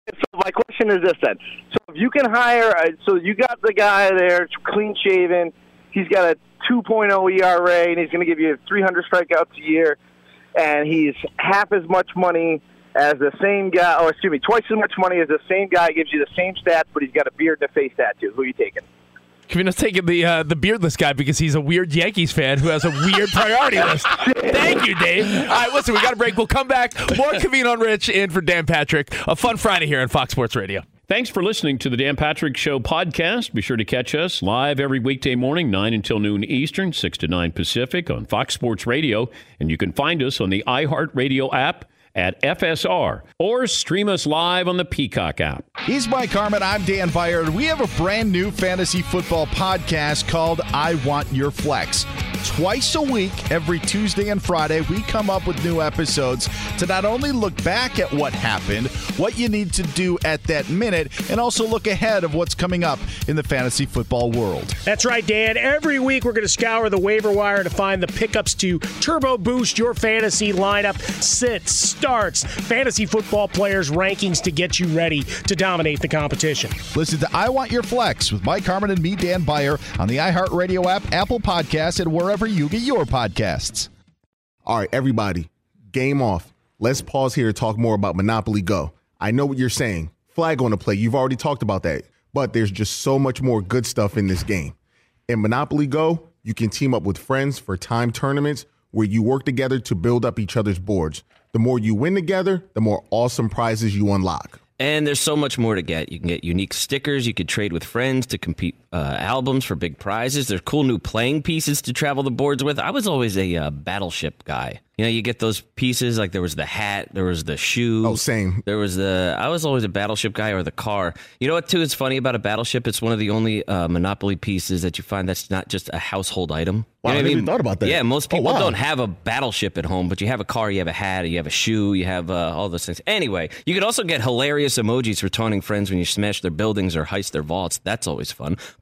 my question is this then. So if you can hire, so you got the guy there, clean shaven. He's got a 2.0 ERA, and he's going to give you 300 strikeouts a year, and he's half as much money as the same guy, twice as much money as the same guy, gives you the same stats, but he's got a beard and a face tattoo. Who are you taking? Covino's taking the beardless guy because he's a weird Yankees fan who has a weird priority list. Thank you, Dave. All right, listen, we got a break. We'll come back. More Covino and Rich in for Dan Patrick. A fun Friday here on Fox Sports Radio. Thanks for listening to the Dan Patrick Show podcast. Be sure to catch us live every weekday morning, 9 until noon Eastern, 6 to 9 Pacific on Fox Sports Radio. And you can find us on the iHeartRadio app at FSR or stream us live on the Peacock app. He's Mike Harmon. I'm Dan Byer. We have a brand new fantasy football podcast called I Want Your Flex. Twice a week, every Tuesday and Friday, we come up with new episodes to not only look back at what happened, what you need to do at that minute, and also look ahead of what's coming up in the fantasy football world. That's right, Dan. Every week we're going to scour the waiver wire to find the pickups to turbo boost your fantasy lineup, sits, starts, fantasy football players' rankings to get you ready to dominate the competition. Listen to I Want Your Flex with Mike Harmon and me, Dan Byer, on the iHeartRadio app, Apple Podcasts, and wherever you get your podcasts. All right, everybody, game off. Let's pause here to talk more about Monopoly Go. I know what you're saying. Flag on the play. You've already talked about that. But there's just so much more good stuff in this game. In Monopoly Go, you can team up with friends for time tournaments where you work together to build up each other's boards. The more you win together, the more awesome prizes you unlock. And there's so much more to get. You can get unique stickers. You could trade with friends to compete albums for big prizes. There's cool new playing pieces to travel the boards with. I was always a Battleship guy. You know, you get those pieces, like there was the hat, there was the shoe. Oh, same. I was always a Battleship guy, or the car. You know what, too, is funny about a Battleship? It's one of the only Monopoly pieces that you find that's not just a household item. Wow, you know I never thought about that. Yeah, most people don't have a Battleship at home, but you have a car, you have a hat, you have a shoe, you have all those things. Anyway, you could also get hilarious emojis for taunting friends when you smash their buildings or heist their vaults. That's always fun.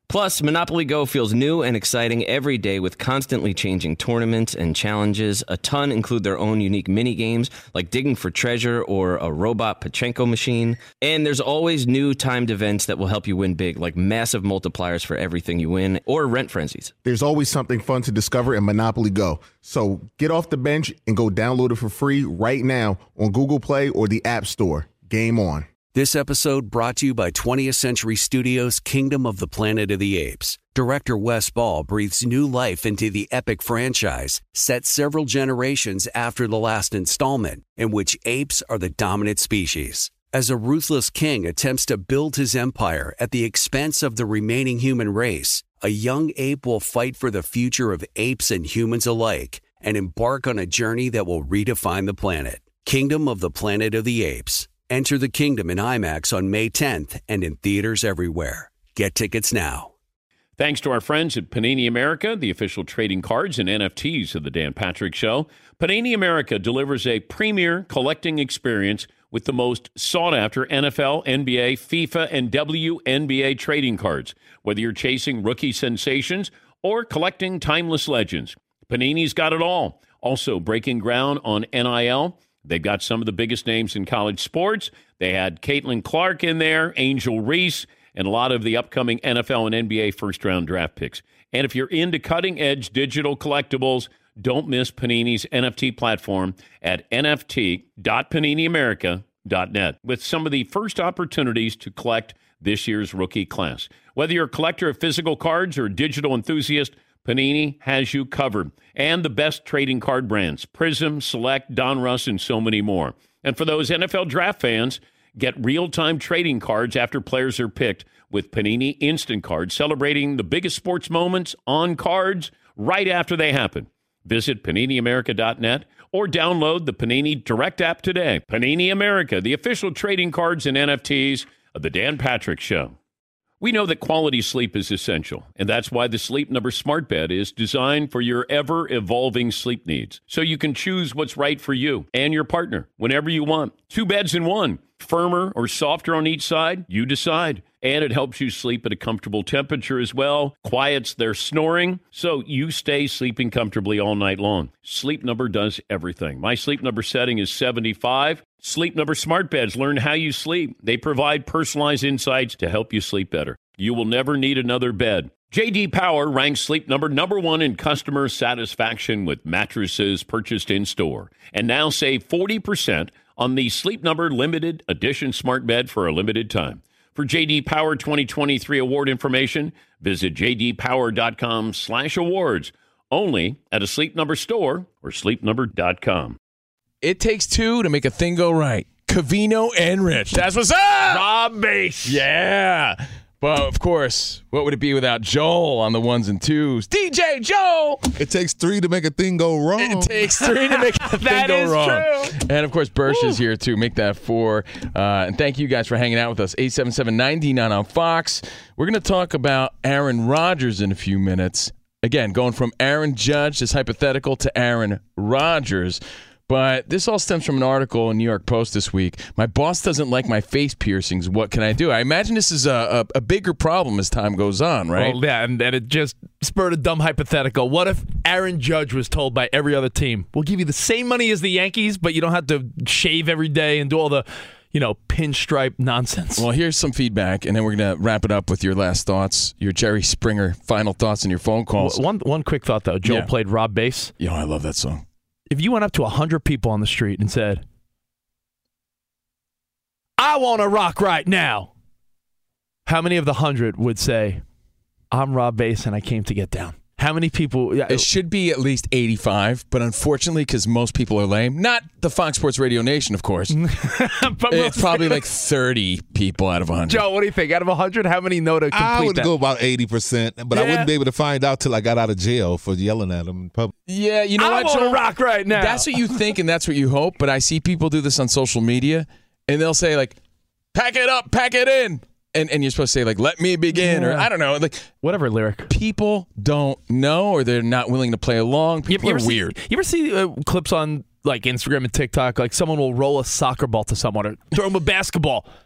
Plus, Monopoly Go feels new and exciting every day with constantly changing tournaments and challenges. A ton include their own unique mini games like digging for treasure or a robot Pachinko machine. And there's always new timed events that will help you win big, like massive multipliers for everything you win or rent frenzies. There's always something fun to discover in Monopoly Go. So get off the bench and go download it for free right now on Google Play or the App Store. Game on. This episode brought to you by 20th Century Studios' Kingdom of the Planet of the Apes. Director Wes Ball breathes new life into the epic franchise, set several generations after the last installment, in which apes are the dominant species. As a ruthless king attempts to build his empire at the expense of the remaining human race, a young ape will fight for the future of apes and humans alike and embark on a journey that will redefine the planet. Kingdom of the Planet of the Apes. Enter the kingdom in IMAX on May 10th and in theaters everywhere. Get tickets now. Thanks to our friends at Panini America, the official trading cards and NFTs of the Dan Patrick Show. Panini America delivers a premier collecting experience with the most sought-after NFL, NBA, FIFA, and WNBA trading cards. Whether you're chasing rookie sensations or collecting timeless legends, Panini's got it all. Also breaking ground on NIL. They've got some of the biggest names in college sports. They had Caitlin Clark in there, Angel Reese, and a lot of the upcoming NFL and NBA first-round draft picks. And if you're into cutting-edge digital collectibles, don't miss Panini's NFT platform at nft.paniniamerica.net with some of the first opportunities to collect this year's rookie class. Whether you're a collector of physical cards or a digital enthusiast, Panini has you covered. And the best trading card brands, Prism, Select, Donruss, and so many more. And for those NFL draft fans, get real-time trading cards after players are picked with Panini Instant Cards, celebrating the biggest sports moments on cards right after they happen. Visit PaniniAmerica.net or download the Panini Direct app today. Panini America, the official trading cards and NFTs of the Dan Patrick Show. We know that quality sleep is essential, and that's why the Sleep Number Smart Bed is designed for your ever-evolving sleep needs, so you can choose what's right for you and your partner whenever you want. 2 beds in one, firmer or softer on each side, you decide. And it helps you sleep at a comfortable temperature as well, quiets their snoring, so you stay sleeping comfortably all night long. Sleep Number does everything. My Sleep Number setting is 75. Sleep Number Smart Beds learn how you sleep. They provide personalized insights to help you sleep better. You will never need another bed. J.D. Power ranks Sleep Number #1 in customer satisfaction with mattresses purchased in-store. And now save 40% on the Sleep Number Limited Edition Smart Bed for a limited time. For J.D. Power 2023 award information, visit jdpower.com/awards. Only at a Sleep Number store or sleepnumber.com. It takes two to make a thing go right. Covino and Rich. That's what's up! Rob Base. Yeah. But, of course, what would it be without Joel on the ones and twos? DJ Joel! It takes 3 to make a thing go wrong. It takes 3 to make a thing go wrong. That is true. And, of course, Bursch is here, too. Make that 4. And thank you guys for hanging out with us. 877-99 on Fox. We're going to talk about Aaron Rodgers in a few minutes. Again, going from Aaron Judge, this hypothetical, to Aaron Rodgers. But this all stems from an article in New York Post this week. My boss doesn't like my face piercings. What can I do? I imagine this is a bigger problem as time goes on, right? Well, yeah, and it just spurred a dumb hypothetical. What if Aaron Judge was told by every other team, we'll give you the same money as the Yankees, but you don't have to shave every day and do all the, pinstripe nonsense? Well, here's some feedback, and then we're going to wrap it up with your last thoughts, your Jerry Springer final thoughts and your phone calls. One quick thought, though. Joel played Rob Base. I love that song. If you went up to 100 people on the street and said, I want to rock right now, how many of the 100 would say, I'm Rob Base and I came to get down? How many people? It should be at least 85, but unfortunately, because most people are lame, not the Fox Sports Radio Nation, of course, it's probably like 30 people out of 100. Joe, what do you think? Out of 100, how many know to complete I would that? go about 80%, but I wouldn't be able to find out till I got out of jail for yelling at them in public. Yeah, you know what, Joe? I want to rock right now. That's what you think and that's what you hope, but I see people do this on social media, and they'll say, like, pack it up, pack it in. And you're supposed to say, like, let me begin, or I don't know. Like, whatever lyric. People don't know, or they're not willing to play along. People are weird. You ever see clips on, like, Instagram and TikTok? Like, someone will roll a soccer ball to someone or throw them a basketball.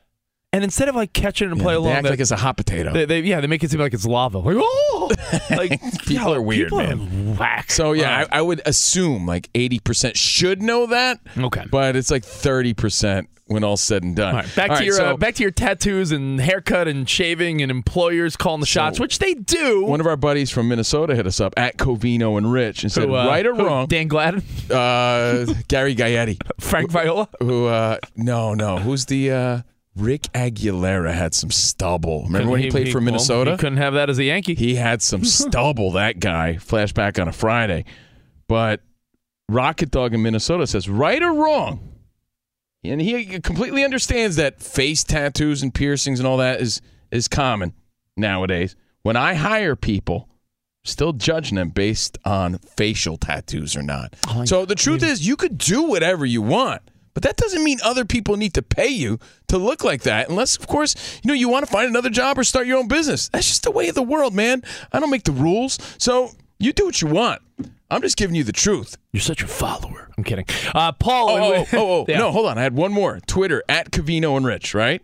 And instead of like catching it and play along, they act like it's a hot potato. They make it seem like it's lava. Like, oh, like people are weird, man. Whack. So yeah, I would assume like 80% should know that. Okay, but it's like 30% when all's said and done. All right, back to your tattoos and haircut and shaving and employers calling the shots, which they do. One of our buddies from Minnesota hit us up at Covino and Rich and said, right or wrong, Dan Gladden, Gary Gaetti, Frank Viola. Who? No. Who's the? Rick Aguilera had some stubble. Remember when he played for Minnesota? He couldn't have that as a Yankee. He had some stubble, that guy. Flashback on a Friday. But Rocket Dog in Minnesota says, right or wrong? And he completely understands that face tattoos and piercings and all that is common nowadays. When I hire people, still judging them based on facial tattoos or not. So the truth is, you could do whatever you want. But that doesn't mean other people need to pay you to look like that, unless, of course, you want to find another job or start your own business. That's just the way of the world, man. I don't make the rules, so you do what you want. I'm just giving you the truth. You're such a follower. I'm kidding. Paul. Yeah. No, hold on. I had one more. Twitter, at Covino and Rich, right?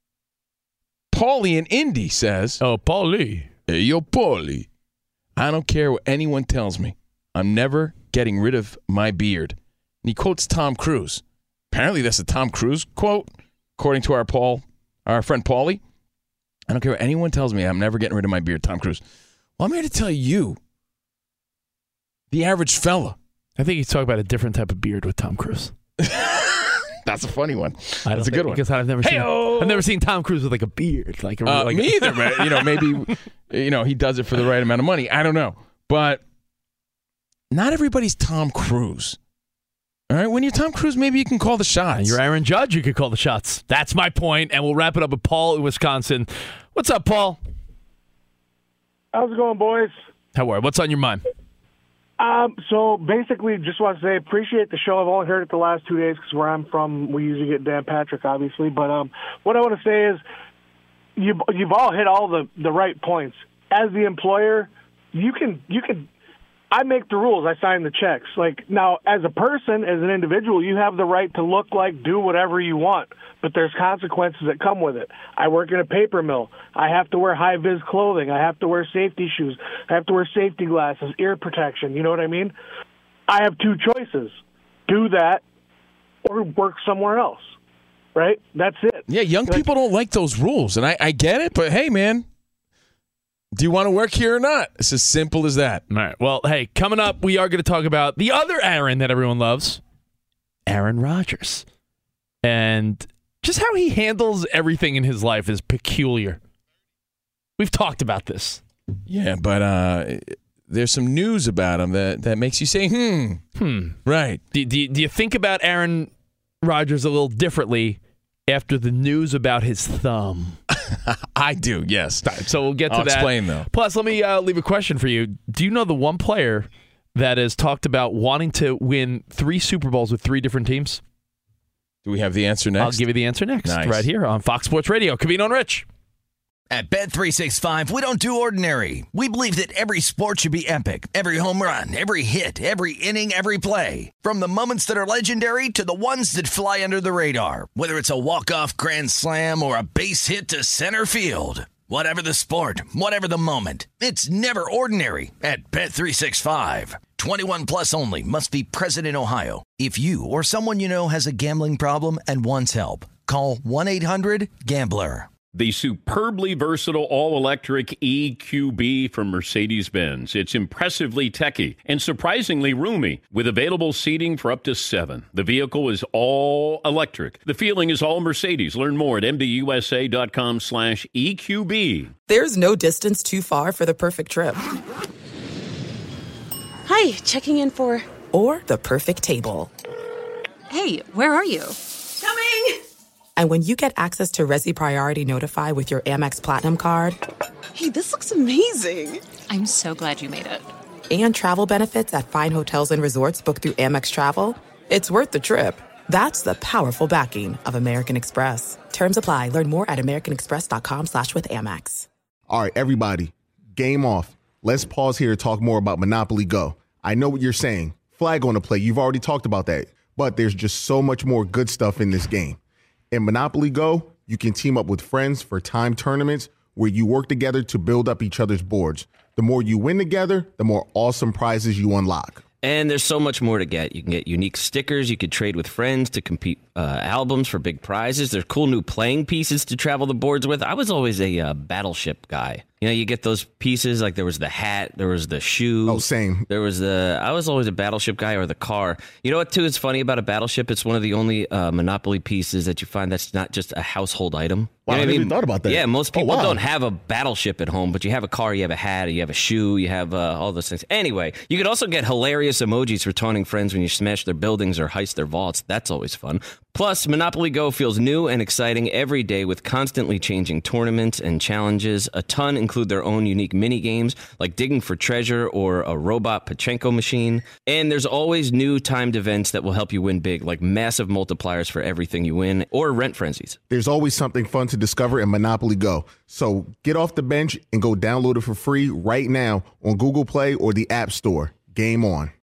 Paulie in Indy says, Paulie. Hey, yo, Paulie. I don't care what anyone tells me. I'm never getting rid of my beard. And he quotes Tom Cruise. Apparently, that's a Tom Cruise quote, according to our friend Paulie. I don't care what anyone tells me. I'm never getting rid of my beard, Tom Cruise. Well, I'm here to tell you, the average fella. I think he's talking about a different type of beard with Tom Cruise. That's a funny one. That's a good one. Because I've never seen Tom Cruise with like a beard. Like me either, man. Maybe he does it for the right amount of money. I don't know, but not everybody's Tom Cruise. All right, when you're Tom Cruise, maybe you can call the shots. And you're Aaron Judge, you could call the shots. That's my point, and we'll wrap it up with Paul in Wisconsin. What's up, Paul? How's it going, boys? How are you? What's on your mind? So basically, just want to say, appreciate the show. I've only heard it the last 2 days because where I'm from, we usually get Dan Patrick, obviously. But what I want to say is, you've all hit all the right points. As the employer, you can. I make the rules. I sign the checks. Like, now, as a person, as an individual, you have the right to look like, do whatever you want. But there's consequences that come with it. I work in a paper mill. I have to wear high-vis clothing. I have to wear safety shoes. I have to wear safety glasses, ear protection. You know what I mean? I have two choices. Do that or work somewhere else. Right? That's it. Yeah, young people don't like those rules. And I get it, but hey, man. Do you want to work here or not? It's as simple as that. All right. Well, hey, coming up, we are going to talk about the other Aaron that everyone loves, Aaron Rodgers. And just how he handles everything in his life is peculiar. We've talked about this. Yeah, but there's some news about him that makes you say, Right. Do you think about Aaron Rodgers a little differently after the news about his thumb? I do, yes. So we'll get to that. I'll explain, though. Plus, let me leave a question for you. Do you know the one player that has talked about wanting to win 3 Super Bowls with 3 different teams? Do we have the answer next? I'll give you the answer next. Nice. Right here on Fox Sports Radio. Covino and Rich. At Bet365, we don't do ordinary. We believe that every sport should be epic. Every home run, every hit, every inning, every play. From the moments that are legendary to the ones that fly under the radar. Whether it's a walk-off grand slam or a base hit to center field. Whatever the sport, whatever the moment. It's never ordinary at Bet365. 21 plus only. Must be present in Ohio. If you or someone you know has a gambling problem and wants help, call 1-800-GAMBLER. The superbly versatile all-electric EQB from Mercedes-Benz. It's impressively techy and surprisingly roomy, with available seating for up to 7. The vehicle is all electric. The feeling is all Mercedes. Learn more at mbusa.com/EQB. There's no distance too far for the perfect trip. Hi, checking in for... Or the perfect table. Hey, where are you? Coming! And when you get access to Resi Priority Notify with your Amex Platinum card... Hey, this looks amazing. I'm so glad you made it. And travel benefits at fine hotels and resorts booked through Amex Travel, it's worth the trip. That's the powerful backing of American Express. Terms apply. Learn more at americanexpress.com/withAmex. All right, everybody, game off. Let's pause here to talk more about Monopoly Go. I know what you're saying. Flag on the play. You've already talked about that. But there's just so much more good stuff in this game. In Monopoly Go, You can team up with friends for time tournaments where you work together to build up each other's boards. The more you win together, the more awesome prizes you unlock. And there's so much more to get. You can get unique stickers. You could trade with friends to compete albums for big prizes. There's cool new playing pieces to travel the boards with. I was always a battleship guy. You know, you get those pieces, like there was the hat, there was the shoe. Oh, same. I was always a battleship guy, or the car. You know what, too, is funny about a battleship? It's one of the only Monopoly pieces that you find that's not just a household item. Wow, You know I what never even thought about that. Yeah, most people wow. don't have a battleship at home, but you have a car, you have a hat, you have a shoe, you have all those things. Anyway, you could also get hilarious emojis for taunting friends when you smash their buildings or heist their vaults. That's always fun. Plus, Monopoly Go feels new and exciting every day with constantly changing tournaments and challenges. A ton include their own unique mini games, like digging for treasure or a robot Pachinko machine. And there's always new timed events that will help you win big, like massive multipliers for everything you win, or rent frenzies. There's always something fun to discover in Monopoly Go. So get off the bench and go download it for free right now on Google Play or the App Store. Game on.